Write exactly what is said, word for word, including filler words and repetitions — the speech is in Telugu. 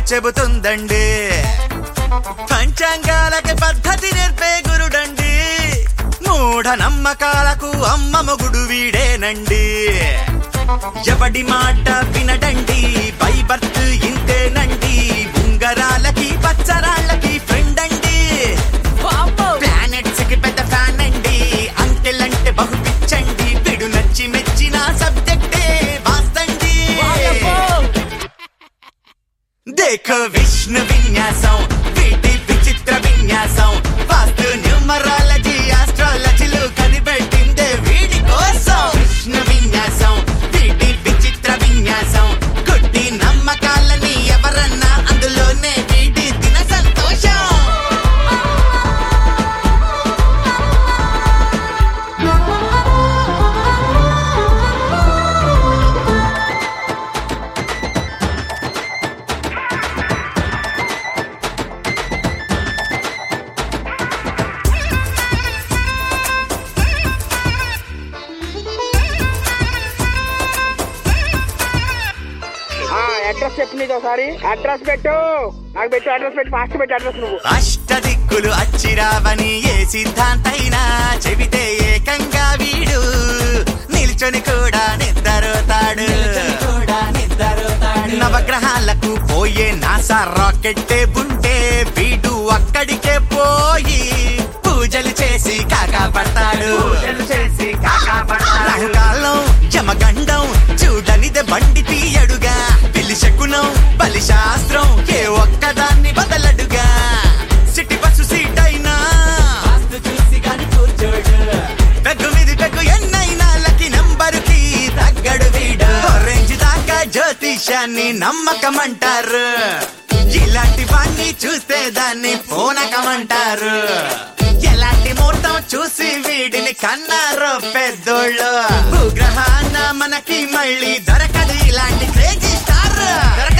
చెబుతుందండి. పంచాంగాలకి పద్ధతి నేర్పే గురుడండి. మూఢ నమ్మకాలకు అమ్మ మొగుడు వీడేనండి. ఎవడి మాట వినడండి, బై బర్త్ ఇంతేనండి. ఉంగరాలకి పచ్చరాళ్ళకి ఫ్రెండ్ అండి. ప్లానెట్స్ కి పెద్ద ఫ్యాన్ అండి. అంకెల్ అంటే బహు పిచ్చండి. వీడు నచ్చి మెచ్చిన సబ్జెక్టే వాస్తండి. देखो విష్ణు విన్యాసం, వీటి విచిత్ర విన్యాసం. వాస్తు న్యూమరాలజీ ఆస్ట్రాలజీలు కనిపెట్టిందే వీడి కోసం. విష్ణు విన్యాసం, వీటి విచిత్ర విన్యాసం. గుడ్డి నమ్మకాలని ఎవరన్నా అందులోనే వీడి దిన సంతోషం. అడ్రస్ చెప్పు, నీది ఒకసారి అడ్రస్ పెట్టు. నాకు పెట్టు అడ్రస్ పెట్టు, ఫాస్ట్ పెట్టు అడ్రస్ నువ్వు. అష్ట దిక్కులు అచ్చిరావని ఏ సిద్ధాంతైనా చెబితే ఏకంగా వీడు నిల్చొని కూడా నిద్రతాడు. నవగ్రహాలకు పోయే నాసా రాకెట్టే ఉంటే వీడు అక్కడికే పోయి పూజలు చేసి కాకా పడతాడు. రాహుకాలం యమగండం చూడనిదే బండి తీయడుగా. పెళ్లి శకునం బలి శాస్త్రం ఏ ఒక్కదాన్ని బదలడుగా. సిటీ బస్సు సీట్ అయినా చూసి గాని కూర్చోడు. పెగ్గు మీద పెగ్గు ఎన్నైనా లకి నంబరుకి తగ్గడు వీడు. రేంజ్ దాకా జ్యోతిషాన్ని నమ్మకమంటారు. ఇలాంటి వాణ్ణి చూస్తే దాన్ని పూనకమంటారు. ఎలాంటి ముహూర్తం చూసి వీడిని కన్నారు పెద్దోళ్ళు. భూగ్రహాన మనకి మళ్ళీ దొరకదు ఇలాంటి క్రేజీ స్టార్.